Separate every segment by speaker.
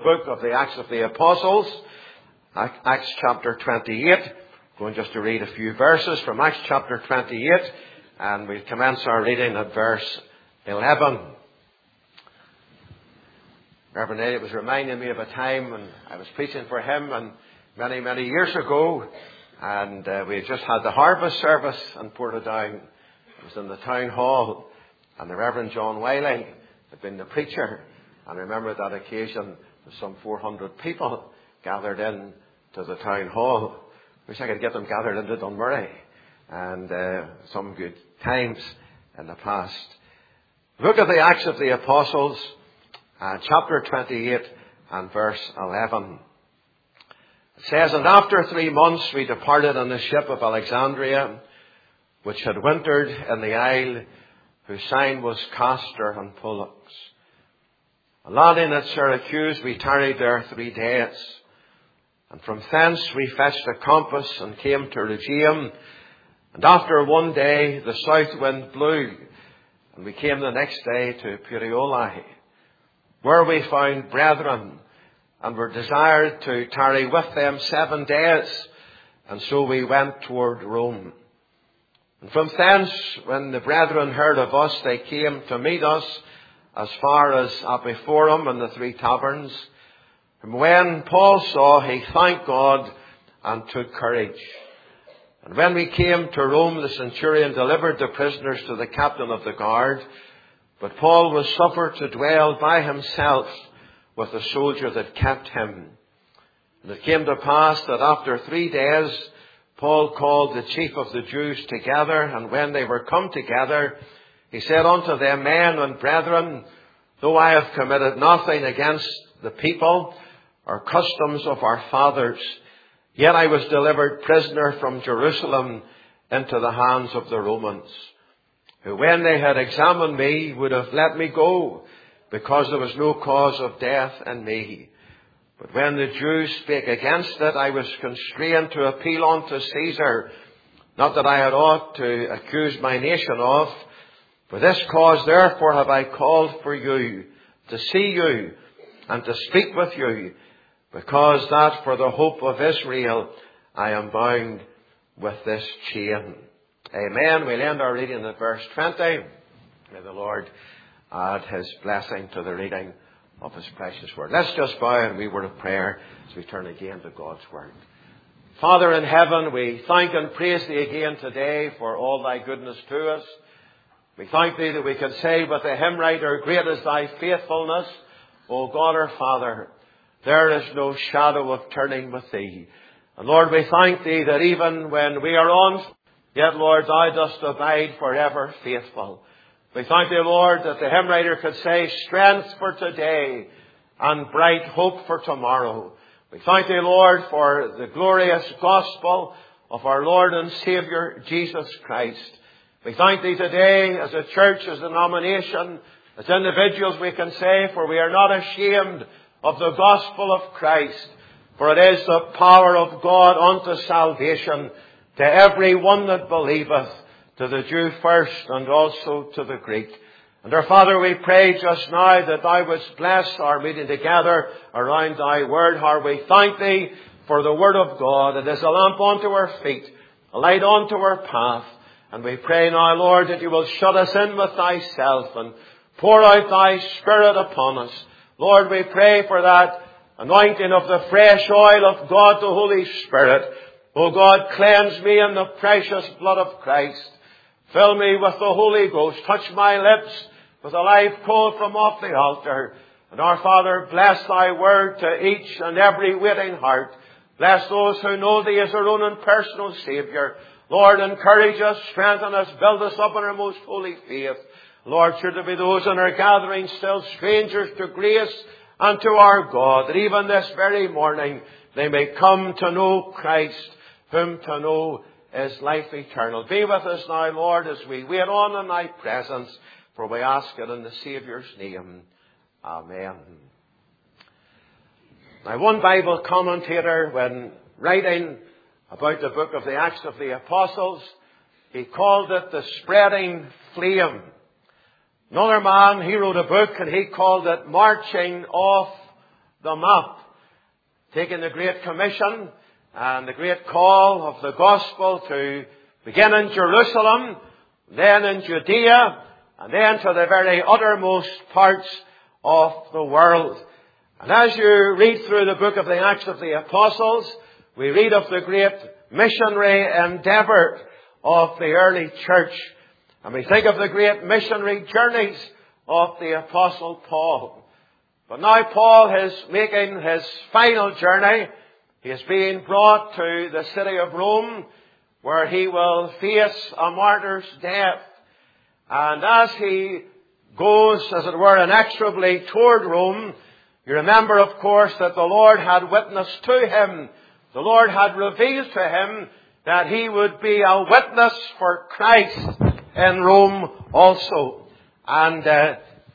Speaker 1: Book of the Acts of the Apostles, Acts chapter 28. I'm going just to read a few verses from Acts chapter 28, and we'll commence our reading at verse 11. Reverend Eddie was reminding me of a time when I was preaching for him and many years ago, and we had just had the harvest service in Portadown. It was in the town hall, and the Reverend John Wiley had been the preacher. And I remember that occasion, some 400 people gathered in to the town hall. Wish I could get them gathered into Dunmurry. And some good times in the past. Look at the Acts of the Apostles, chapter 28 and verse 11. It says, "And after 3 months we departed on the ship of Alexandria, which had wintered in the isle, whose sign was Castor and Pollux. Landing at Syracuse, we tarried there 3 days. And from thence we fetched a compass and came to Rhegium. And after 1 day the south wind blew, and we came the next day to Puteoli, where we found brethren, and were desired to tarry with them 7 days. And so we went toward Rome. And from thence, when the brethren heard of us, they came to meet us as far as Apiforum and the 3 taverns. And when Paul saw, he thanked God and took courage. And when we came to Rome, the centurion delivered the prisoners to the captain of the guard. But Paul was suffered to dwell by himself with the soldier that kept him. And it came to pass that after 3 days, Paul called the chief of the Jews together. And when they were come together, he said unto them, Men and brethren, though I have committed nothing against the people or customs of our fathers, yet I was delivered prisoner from Jerusalem into the hands of the Romans, who when they had examined me would have let me go, because there was no cause of death in me. But when the Jews spake against it, I was constrained to appeal unto Caesar, not that I had aught to accuse my nation of. For this cause, therefore, have I called for you, to see you, and to speak with you, because that for the hope of Israel I am bound with this chain." Amen. We'll end our reading at verse 20. May the Lord add His blessing to the reading of His precious word. Let's just bow in a wee word of prayer as we turn again to God's word. Father in heaven, we thank and praise Thee again today for all Thy goodness to us. We thank Thee that we can say with the hymn writer, "Great is Thy faithfulness, O God our Father. There is no shadow of turning with Thee." And Lord, we thank Thee that even when we are on, yet Lord, Thou dost abide forever faithful. We thank Thee, Lord, that the hymn writer could say, "Strength for today and bright hope for tomorrow." We thank Thee, Lord, for the glorious gospel of our Lord and Saviour, Jesus Christ. We thank Thee today as a church, as a denomination, as individuals we can say, for we are not ashamed of the gospel of Christ, for it is the power of God unto salvation to every one that believeth, to the Jew first and also to the Greek. And our Father, we pray just now that Thou wouldst bless our meeting together around Thy word. How we thank Thee for the word of God. It is a lamp unto our feet, a light unto our path. And we pray now, Lord, that You will shut us in with Thyself and pour out Thy Spirit upon us. Lord, we pray for that anointing of the fresh oil of God, the Holy Spirit. O God, cleanse me in the precious blood of Christ. Fill me with the Holy Ghost. Touch my lips with a live coal from off the altar. And our Father, bless Thy word to each and every waiting heart. Bless those who know Thee as their own and personal Saviour. Lord, encourage us, strengthen us, build us up in our most holy faith. Lord, should there be those in our gathering still strangers to grace and to our God, that even this very morning they may come to know Christ, whom to know is life eternal. Be with us now, Lord, as we wait on in Thy presence, for we ask it in the Saviour's name. Amen. Now, one Bible commentator, when writing about the book of the Acts of the Apostles, he called it the spreading flame. Another man, he wrote a book and he called it Marching Off them up, taking the Great Commission and the great call of the gospel to begin in Jerusalem, then in Judea, and then to the very uttermost parts of the world. And as you read through the book of the Acts of the Apostles, we read of the great missionary endeavour of the early church. And we think of the great missionary journeys of the Apostle Paul. But now Paul is making his final journey. He is being brought to the city of Rome, where he will face a martyr's death. And as he goes, as it were, inexorably toward Rome, you remember, of course, that the Lord had witnessed to him. The Lord had revealed to him that he would be a witness for Christ in Rome also. And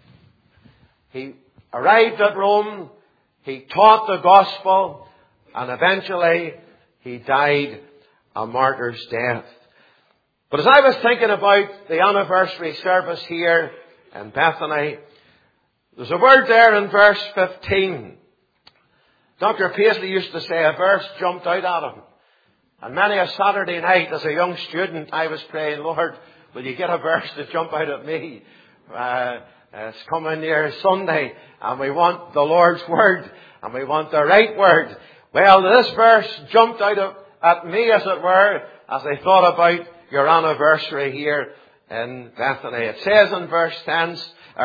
Speaker 1: he arrived at Rome, he taught the gospel, and eventually he died a martyr's death. But as I was thinking about the anniversary service here in Bethany, there's a word there in verse 15. Dr. Paisley used to say a verse jumped out at him. And many a Saturday night as a young student, I was praying, Lord, will you get a verse to jump out at me? It's coming near Sunday, and we want the Lord's word, and we want the right word. Well, this verse jumped out at me, as it were, as I thought about your anniversary here in Bethany. It says in verse 15,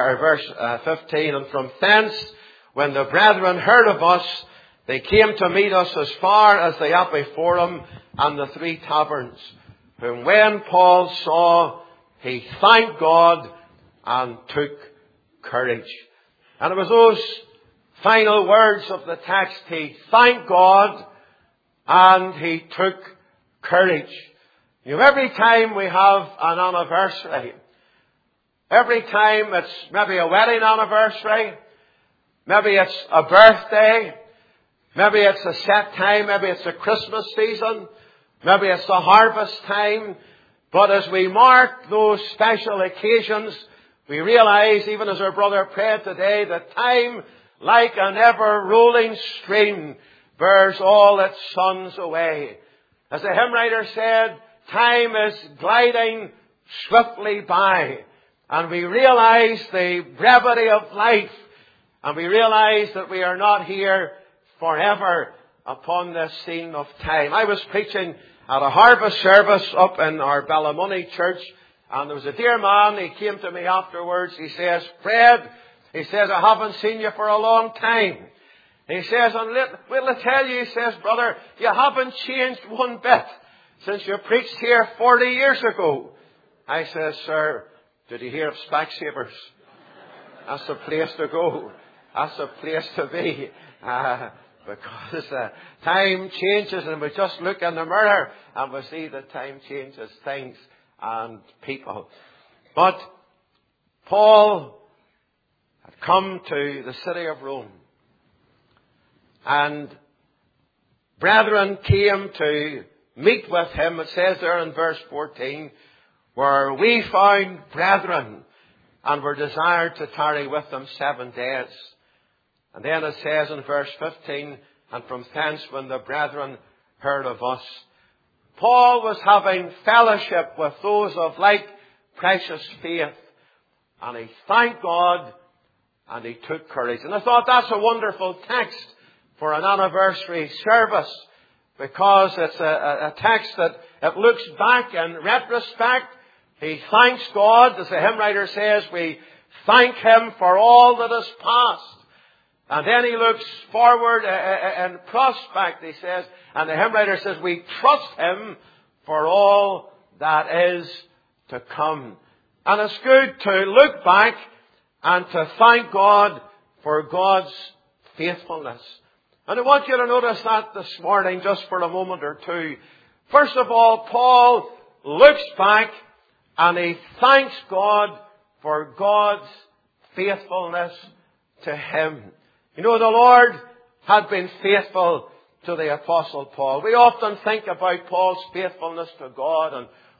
Speaker 1: and from thence, when the brethren heard of us, they came to meet us as far as the Appii Forum and the Three Taverns, whom when Paul saw, he thanked God and took courage. And it was those final words of the text, he thanked God and he took courage. You know, every time we have an anniversary, every time it's maybe a wedding anniversary, maybe it's a birthday, maybe it's a set time, maybe it's a Christmas season, maybe it's a harvest time. But as we mark those special occasions, we realize, even as our brother prayed today, that time, like an ever-rolling stream, bears all its sons away. As the hymn writer said, time is gliding swiftly by. And we realize the brevity of life. And we realize that we are not here forever upon this scene of time. I was preaching at a harvest service up in our Ballymoney church. And there was a dear man, he came to me afterwards. He says, Fred, he says, I haven't seen you for a long time. He says, and will I tell you, he says, brother, you haven't changed one bit since you preached here 40 years ago. I says, sir, did you hear of Specsavers? That's the place to go. That's the place to be. Because time changes, and we just look in the mirror and we see that time changes things and people. But Paul had come to the city of Rome, and brethren came to meet with him. It says there in verse 14, where we found brethren and were desired to tarry with them 7 days. And then it says in verse 15, and from thence when the brethren heard of us. Paul was having fellowship with those of like precious faith. And he thanked God and he took courage. And I thought that's a wonderful text for an anniversary service, because it's a text that it looks back in retrospect. He thanks God, as the hymn writer says, we thank Him for all that has passed. And then he looks forward in prospect, he says, and the hymn writer says, we trust Him for all that is to come. And it's good to look back and to thank God for God's faithfulness. And I want you to notice that this morning, just for a moment or two. First of all, Paul looks back and he thanks God for God's faithfulness to him. You know, the Lord had been faithful to the Apostle Paul. We often think about Paul's faithfulness to God and,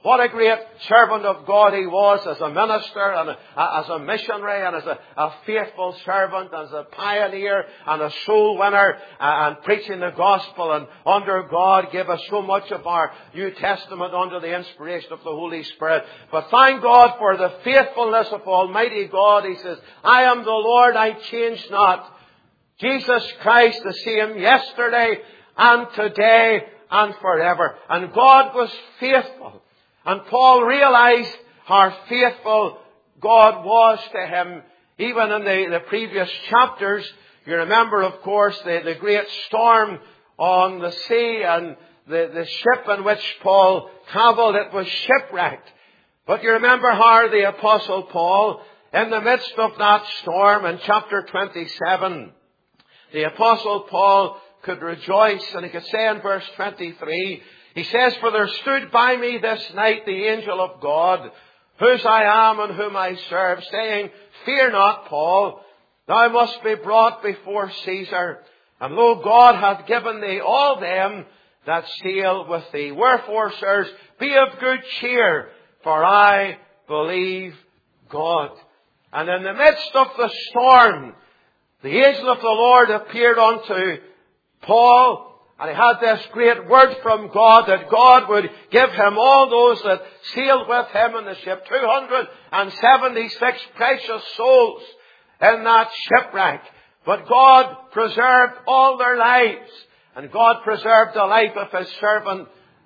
Speaker 1: What a great servant of God he was as a minister and as a missionary and as a faithful servant, as a pioneer and a soul winner and preaching the gospel. And under God gave us so much of our New Testament under the inspiration of the Holy Spirit. But thank God for the faithfulness of Almighty God. He says, I am the Lord, I change not. Jesus Christ the same yesterday and today and forever. And God was faithful. And Paul realized how faithful God was to him. Even in the previous chapters, you remember, of course, the great storm on the sea and the ship in which Paul travelled, it was shipwrecked. But you remember how the Apostle Paul, in the midst of that storm in chapter 27, the Apostle Paul could rejoice, and he could say in verse 23, he says, for there stood by me this night the angel of God, whose I am and whom I serve, saying, fear not, Paul, thou must be brought before Caesar. And lo, God hath given thee all them that sail with thee. Wherefore, sirs, be of good cheer, for I believe God. And in the midst of the storm, the angel of the Lord appeared unto Paul, and he had this great word from God that God would give him all those that sailed with him in the ship. 276 precious souls in that shipwreck. But God preserved all their lives. And God preserved the life of his servant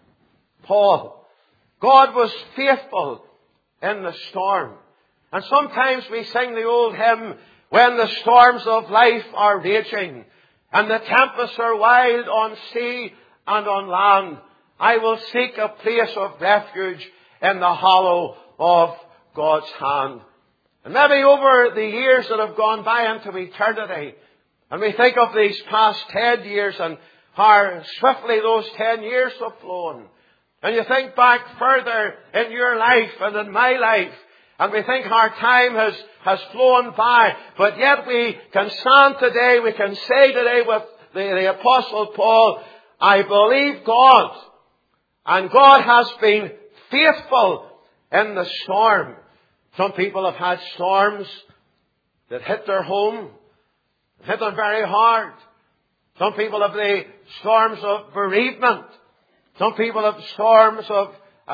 Speaker 1: Paul. God was faithful in the storm. And sometimes we sing the old hymn, when the storms of life are raging, and the tempests are wild on sea and on land, I will seek a place of refuge in the hollow of God's hand. And maybe over the years that have gone by into eternity, and we think of these past 10 years and how swiftly those 10 years have flown. And you think back further in your life and in my life, and we think our time has flown by. But yet we can stand today, we can say today with the Apostle Paul, I believe God. And God has been faithful in the storm. Some people have had storms that hit their home, hit them very hard. Some people have the storms of bereavement. Some people have storms of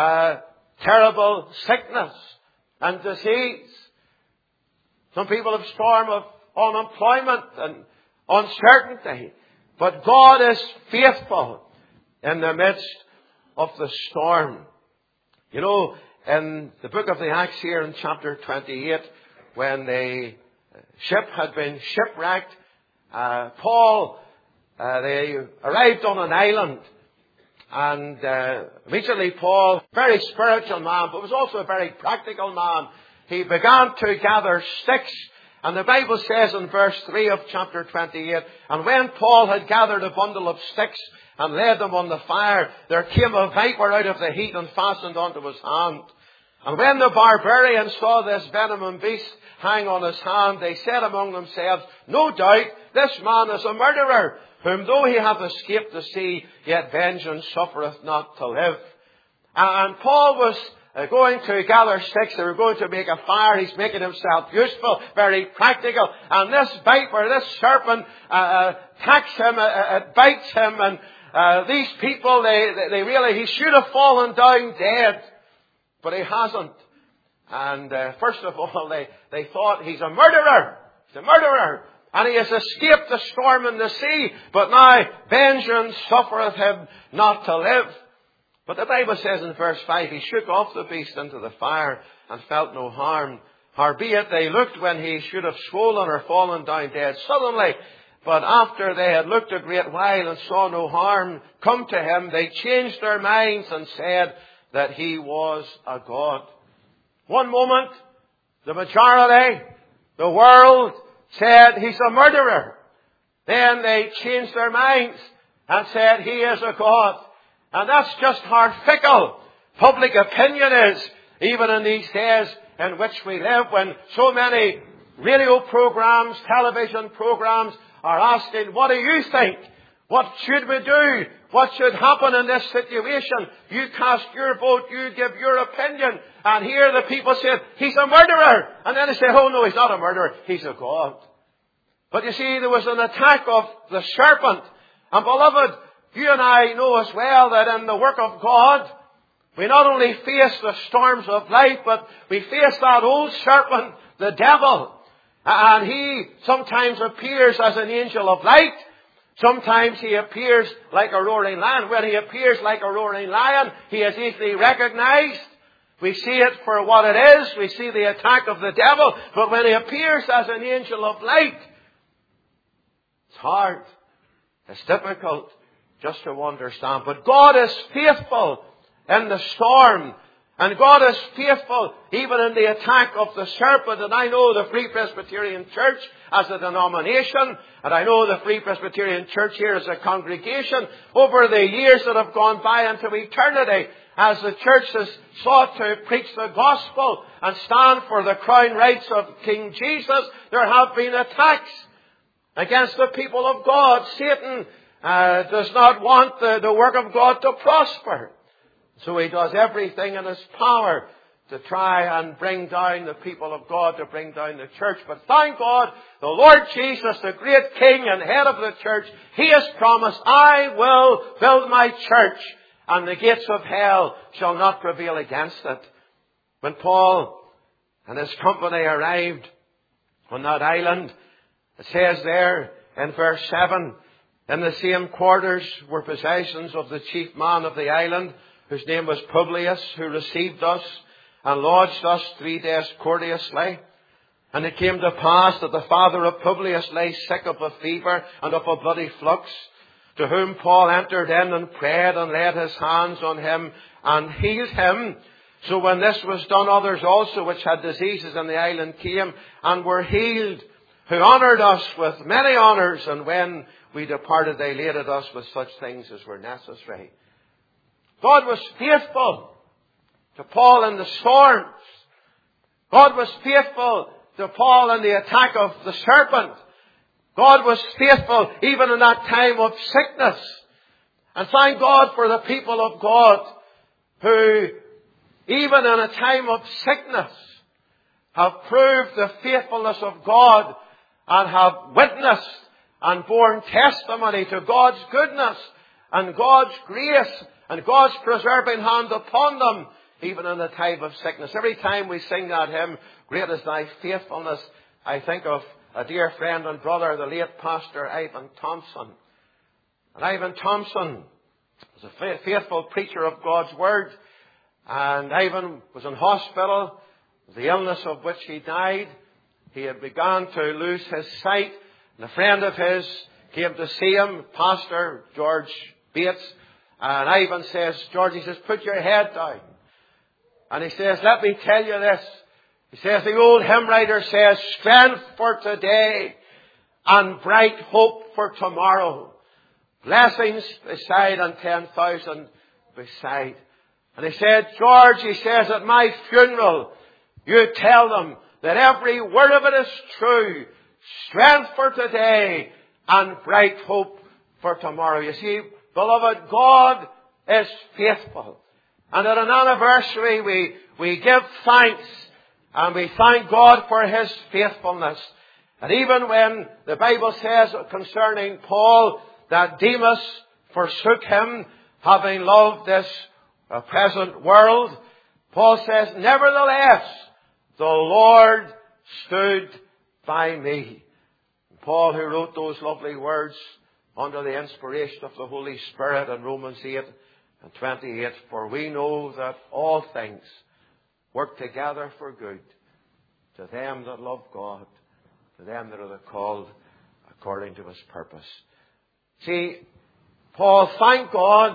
Speaker 1: terrible sickness and disease. Some people have storm of unemployment and uncertainty. But God is faithful in the midst of the storm. You know, in the book of the Acts here in chapter 28, when the ship had been shipwrecked, Paul, they arrived on an island. And immediately Paul, very spiritual man, but was also a very practical man, he began to gather sticks. And the Bible says in verse 3 of chapter 28, and when Paul had gathered a bundle of sticks and laid them on the fire, there came a viper out of the heat and fastened onto his hand. And when the barbarians saw this venomous beast hang on his hand, they said among themselves, no doubt this man is a murderer, whom though he hath escaped the sea, yet vengeance suffereth not to live. And Paul was going to gather sticks. They were going to make a fire. He's making himself useful, very practical. And this viper, this serpent, attacks him, it bites him. And these people, they really, he should have fallen down dead. But he hasn't. And first of all, they thought he's a murderer. He's a murderer. And he has escaped the storm in the sea. But now vengeance suffereth him not to live. But the Bible says in verse 5, he shook off the beast into the fire and felt no harm. Howbeit they looked when he should have swollen or fallen down dead suddenly. But after they had looked a great while and saw no harm come to him, they changed their minds and said that he was a god. One moment, the majority, the world, said he's a murderer. Then they changed their minds and said he is a god. And that's just how fickle public opinion is, even in these days in which we live, when so many radio programs, television programs are asking, what do you think? What should we do? What should happen in this situation? You cast your vote, you give your opinion. And here the people say, he's a murderer. And then they say, oh no, he's not a murderer, he's a god. But you see, there was an attack of the serpent. And beloved, you and I know as well that in the work of God, we not only face the storms of life, but we face that old serpent, the devil. And he sometimes appears as an angel of light. Sometimes he appears like a roaring lion. When he appears like a roaring lion, he is easily recognized. We see it for what it is. We see the attack of the devil. But when he appears as an angel of light, it's hard. It's difficult just to understand. But God is faithful in the storm. And God is faithful even in the attack of the serpent. And I know the Free Presbyterian Church as a denomination, and I know the Free Presbyterian Church here as a congregation, over the years that have gone by into eternity, as the church has sought to preach the gospel and stand for the crown rights of King Jesus, there have been attacks against the people of God. Satan does not want the work of God to prosper. So he does everything in his power to try and bring down the people of God, to bring down the church. But thank God, the Lord Jesus, the great King and head of the church, He has promised, I will build my church, and the gates of hell shall not prevail against it. When Paul and his company arrived on that island, it says there in verse 7, in the same quarters were possessions of the chief man of the island, whose name was Publius, who received us and lodged us 3 days courteously. And it came to pass that the father of Publius lay sick of a fever and of a bloody flux, to whom Paul entered in and prayed and laid his hands on him and healed him. So when this was done, others also which had diseases in the island came and were healed, who honoured us with many honours, and when we departed they laded us with such things as were necessary. God was faithful to Paul in the storms. God was faithful to Paul in the attack of the serpent. God was faithful even in that time of sickness. And thank God for the people of God who, even in a time of sickness, have proved the faithfulness of God and have witnessed and borne testimony to God's goodness and God's grace and God's preserving hand upon them, even in the time of sickness. Every time we sing that hymn, Great is Thy Faithfulness, I think of a dear friend and brother, the late Pastor Ivan Thompson. And Ivan Thompson was a faithful preacher of God's Word. And Ivan was in hospital, the illness of which he died. He had begun to lose his sight. And a friend of his came to see him, Pastor George Bates. And Ivan says, George, he says, put your head down. And he says, let me tell you this. He says, the old hymn writer says, strength for today and bright hope for tomorrow. Blessings beside and 10,000 beside. And he said, George, he says, at my funeral, you tell them that every word of it is true. Strength for today and bright hope for tomorrow. You see, beloved, God is faithful. And at an anniversary, we give thanks and we thank God for His faithfulness. And even when the Bible says concerning Paul that Demas forsook him, having loved this present world, Paul says, nevertheless, the Lord stood by me. And Paul, who wrote those lovely words under the inspiration of the Holy Spirit in Romans 8 and 28, for we know that all things work together for good to them that love God, to them that are called according to His purpose. See, Paul thanked God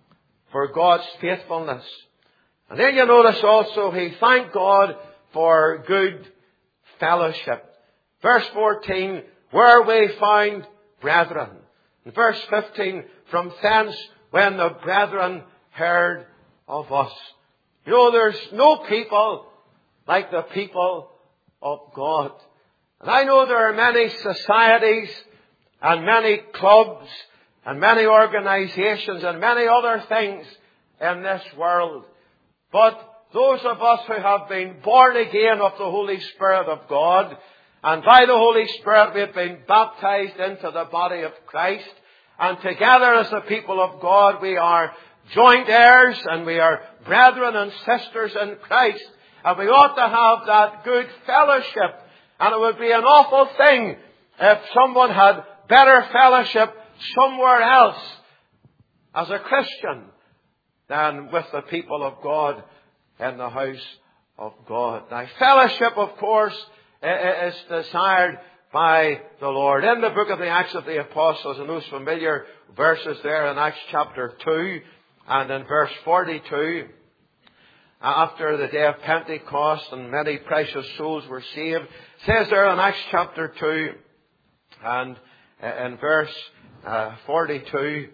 Speaker 1: for God's faithfulness. And then you notice also he thanked God for good fellowship. Verse 14, where we find brethren. In verse 15, from thence when the brethren heard of us. You know, there's no people like the people of God. And I know there are many societies and many clubs and many organizations and many other things in this world. But those of us who have been born again of the Holy Spirit of God, and by the Holy Spirit we have been baptized into the body of Christ, and together as the people of God we are joint heirs and we are brethren and sisters in Christ, and we ought to have that good fellowship. And it would be an awful thing if someone had better fellowship somewhere else as a Christian than with the people of God in the house of God. Now, fellowship, of course, is desired by the Lord. In the book of the Acts of the Apostles, and those familiar verses there in Acts chapter 2 and in verse 42, after the day of Pentecost and many precious souls were saved, it says there in Acts chapter 2 and in verse 42,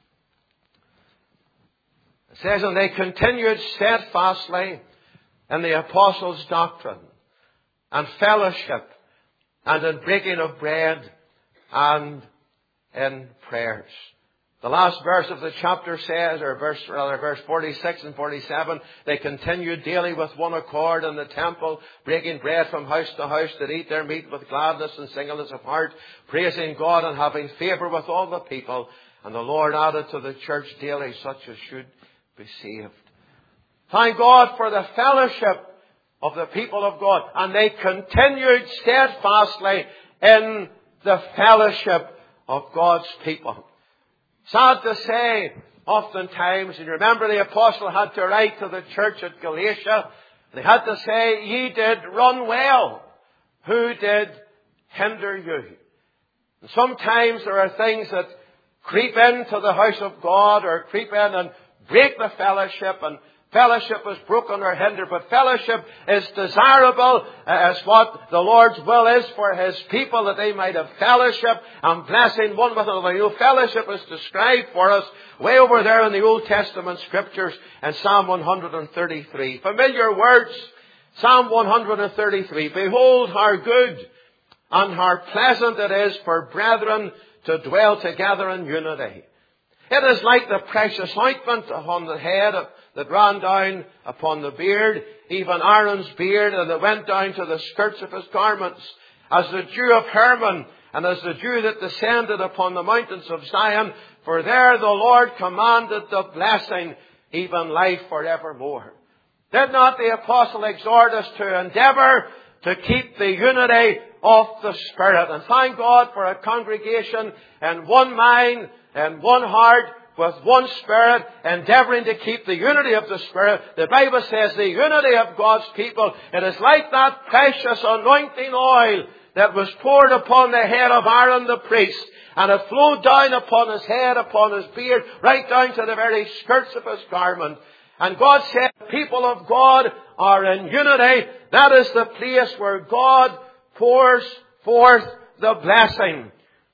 Speaker 1: it says, and they continued steadfastly in the apostles' doctrine and fellowship and in breaking of bread and in prayers. The last verse of the chapter says, or verse 46 and 47, they continued daily with one accord in the temple, breaking bread from house to house, that eat their meat with gladness and singleness of heart, praising God and having favour with all the people. And the Lord added to the church daily such as should be saved. Thank God for the fellowship of the people of God. And they continued steadfastly in the fellowship of God's people. Sad to say, oftentimes, and you remember the apostle had to write to the church at Galatia, they had to say, ye did run well. Who did hinder you? And sometimes there are things that creep into the house of God or creep in and break the fellowship, and fellowship is broken or hindered, but fellowship is desirable as what the Lord's will is for His people, that they might have fellowship and blessing one with another. You know, fellowship is described for us way over there in the Old Testament Scriptures in Psalm 133. Familiar words, Psalm 133. Behold how good and how pleasant it is for brethren to dwell together in unity. It is like the precious ointment upon the head that ran down upon the beard, even Aaron's beard, and that went down to the skirts of his garments, as the dew of Hermon, and as the dew that descended upon the mountains of Zion. For there the Lord commanded the blessing, even life forevermore. Did not the apostle exhort us to endeavour to keep the unity of the Spirit? And thank God for a congregation in one mind, and one heart, with one Spirit, endeavouring to keep the unity of the Spirit. The Bible says the unity of God's people, it is like that precious anointing oil that was poured upon the head of Aaron the priest, and it flowed down upon his head, upon his beard, right down to the very skirts of his garment. And God said, the people of God are in unity. That is the place where God pours forth the blessing.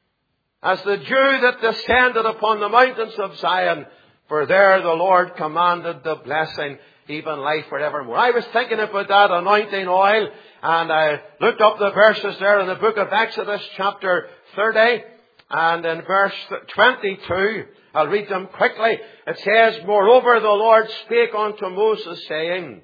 Speaker 1: As the dew that descended upon the mountains of Zion, for there the Lord commanded the blessing, even life forevermore. I was thinking about that anointing oil, and I looked up the verses there in the book of Exodus chapter 30, and in verse 22, I'll read them quickly. It says, moreover the Lord spake unto Moses, saying,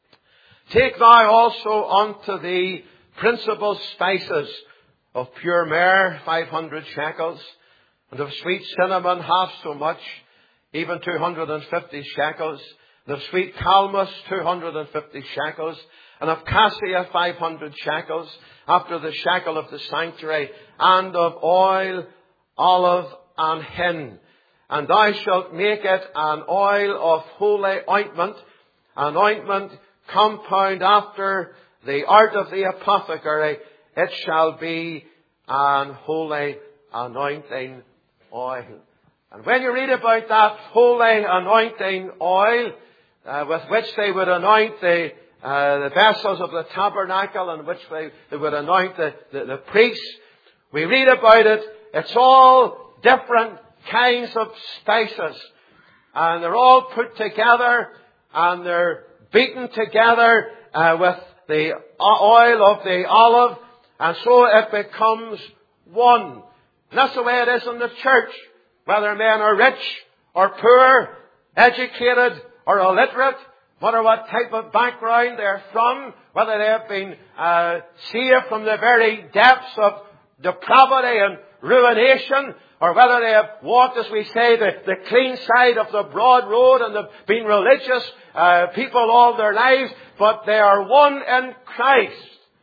Speaker 1: take thou also unto thee principal spices, of pure myrrh 500 shekels, and of sweet cinnamon half so much, even 250 shekels, and of sweet calamus 250 shekels, and of cassia 500 shekels, after the shekel of the sanctuary, and of oil, olive, and hin. And thou shalt make it an oil of holy ointment, an ointment compound after the art of the apothecary. It shall be an holy anointing oil. And when you read about that holy anointing oil, with which they would anoint the vessels of the tabernacle, and which they would anoint the priests, we read about it. It's all different kinds of spices. And they're all put together, and they're beaten together with the oil of the olive. And so it becomes one. And that's the way it is in the church. whether men are rich or poor, educated or illiterate, whether what type of background they're from, whether they have been saved from the very depths of depravity and ruination, or whether they have walked, as we say, the clean side of the broad road and have been religious people all their lives, but they are one in Christ.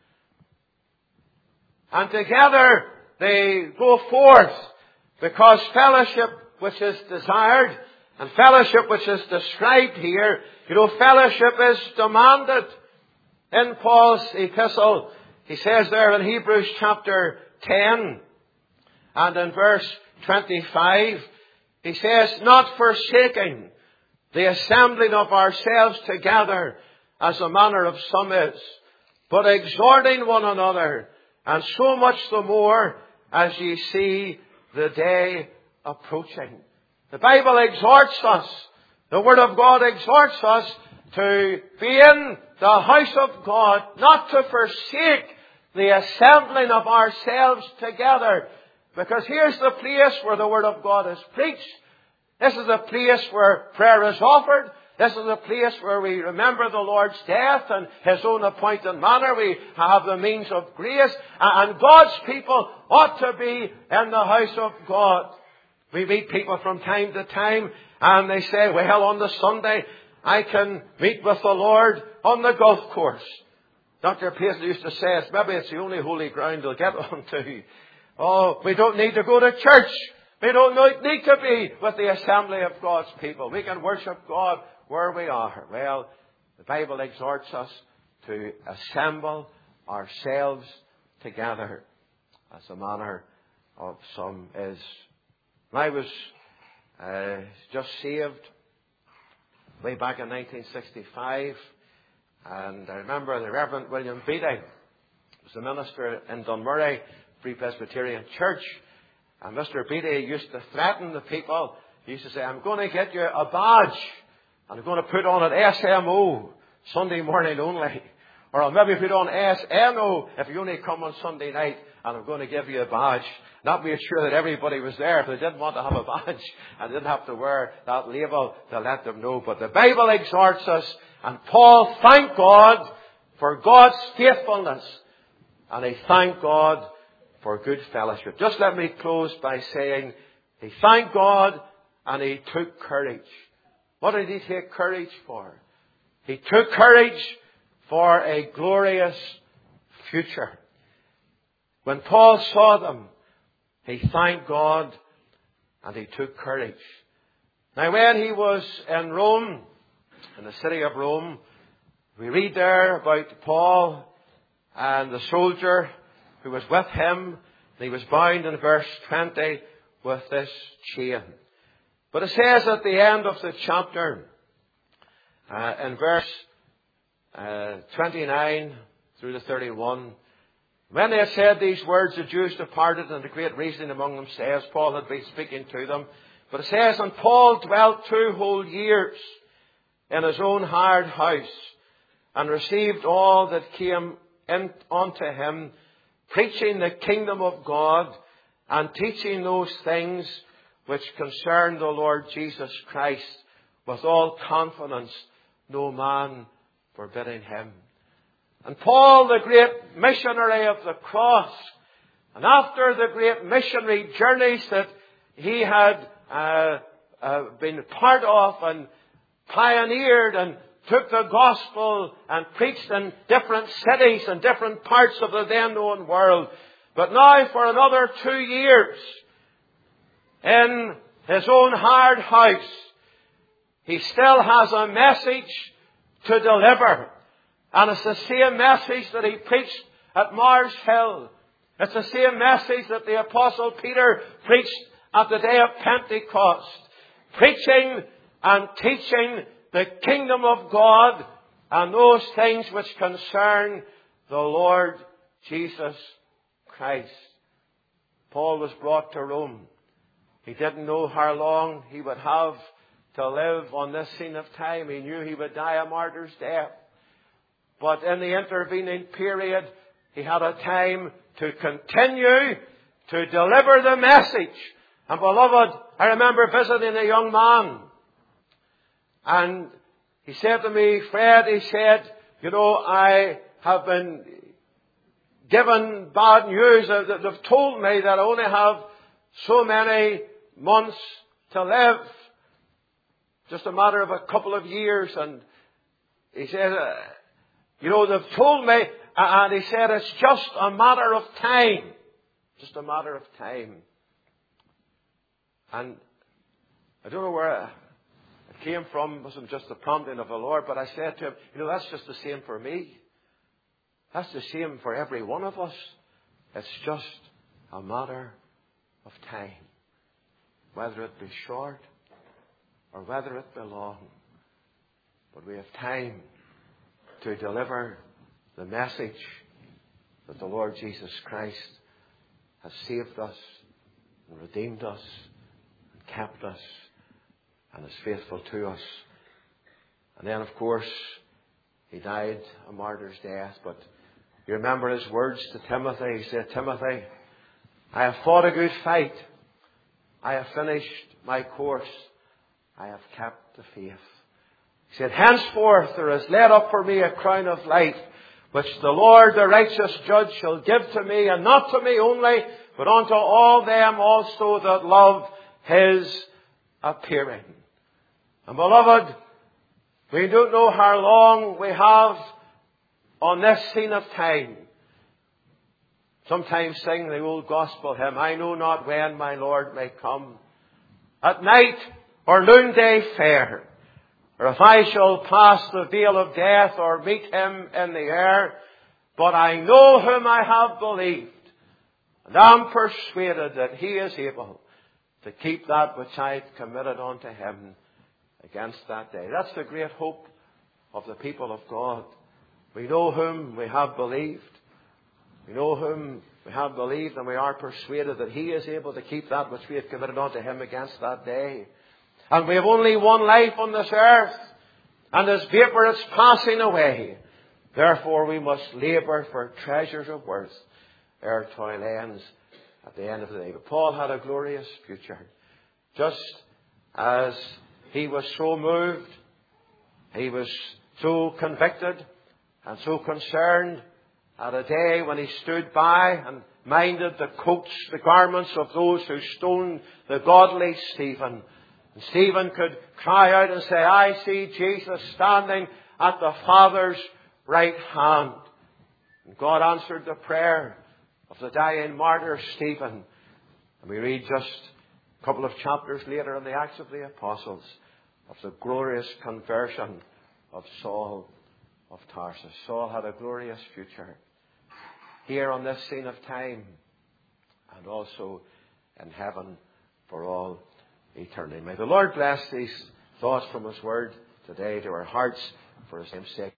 Speaker 1: And together they go forth, because fellowship which is desired and fellowship which is described here, fellowship is demanded. In Paul's epistle, he says there in Hebrews chapter 10 and in verse 25, he says, not forsaking the assembling of ourselves together as the manner of some is, but exhorting one another, and so much the more as ye see the day approaching. The Bible exhorts us, the Word of God exhorts us to be in the house of God, not to forsake the assembling of ourselves together. Because here's the place where the Word of God is preached. This is a place where prayer is offered. This is a place where we remember the Lord's death and His own appointed manner. We have the means of grace. And God's people ought to be in the house of God. We meet people from time to time and they say, well, on the Sunday I can meet with the Lord on the golf course. Dr. Paisley used to say, maybe it's the only holy ground they'll get onto. Oh, we don't need to go to church. We don't need to be with the assembly of God's people. We can worship God where we are. Well, the Bible exhorts us to assemble ourselves together, as the manner of some is. I was just saved way back in 1965, and I remember the Reverend William Beattie was the minister in Dunmurray Free Presbyterian Church, and Mr. Beattie used to threaten the people. He used to say, I'm going to get you a badge, and I'm going to put on it SMO, Sunday morning only. Or I'll maybe put on SNO if you only come on Sunday night, and I'm going to give you a badge. Not being sure that everybody was there if they didn't want to have a badge and didn't have to wear that label to let them know. But the Bible exhorts us, and Paul thanked God for God's faithfulness, and he thanked God for good fellowship. Just let me close by saying he thanked God and he took courage. What did he take courage for? He took courage for a glorious future. When Paul saw them, he thanked God and he took courage. Now when he was in Rome, in the city of Rome, we read there about Paul and the soldier who was with him. He was bound in verse 20 with this chain. But it says at the end of the chapter, in verse 29 through to 31, when they had said these words, the Jews departed, and a great reasoning among themselves. Paul had been speaking to them. But it says, and Paul dwelt 2 whole years in his own hired house, and received all that came in unto him, preaching the kingdom of God, and teaching those things which concern the Lord Jesus Christ, with all confidence, no man forbidding him. And Paul, the great missionary of the cross, and after the great missionary journeys that he had been part of and pioneered and took the gospel and preached in different cities and different parts of the then known world. But now for another 2 years, in his own hired house, he still has a message to deliver. And it's the same message that he preached at Mars Hill. It's the same message that the Apostle Peter preached at the day of Pentecost. Preaching and teaching the kingdom of God and those things which concern the Lord Jesus Christ. Paul was brought to Rome. He didn't know how long he would have to live on this scene of time. He knew he would die a martyr's death. But in the intervening period, he had a time to continue to deliver the message And beloved, I remember visiting a young man. And he said to me, Fred, he said, you know, I have been given bad news. They've told me that I only have so many months to live. Just a matter of a couple of years. And he said, you know, they've told me, and he said, it's just a matter of time. Just a matter of time. And I don't know where it came from. It wasn't just the prompting of the Lord, but I said to him, you know, that's just the same for me. That's the same for every one of us. It's just a matter of time. Whether it be short or whether it be long. But we have time to deliver the message that the Lord Jesus Christ has saved us and redeemed us and kept us and is faithful to us. And then, of course, he died a martyr's death. But you remember his words to Timothy. He said, Timothy, I have fought a good fight. I have finished my course. I have kept the faith. He said, henceforth there is laid up for me a crown of life, which the Lord, the righteous judge, shall give to me, and not to me only, but unto all them also that love his appearing. And beloved, we don't know how long we have on this scene of time. Sometimes sing the old gospel hymn, I know not when my Lord may come, at night or noonday fair, or if I shall pass the veil of death or meet him in the air. But I know whom I have believed, and am persuaded that he is able to keep that which I had committed unto him against that day. That's the great hope of the people of God. We know whom we have believed. We know whom we have believed, and we are persuaded that he is able to keep that which we have committed unto him against that day. And we have only one life on this earth, and as vapor it's passing away. Therefore we must labour for treasures of worth ere toil ends at the end of the day. But Paul had a glorious future. Just as he was so moved, he was so convicted and so concerned at a day when he stood by and minded the coats, the garments of those who stoned the godly Stephen. And Stephen could cry out and say, I see Jesus standing at the Father's right hand. And God answered the prayer of the dying martyr Stephen. And we read just a couple of chapters later in the Acts of the Apostles of the glorious conversion of Saul of Tarsus. Saul had a glorious future here on this scene of time, and also in heaven for all eternity. May the Lord bless these thoughts from his word today to our hearts for his name's sake.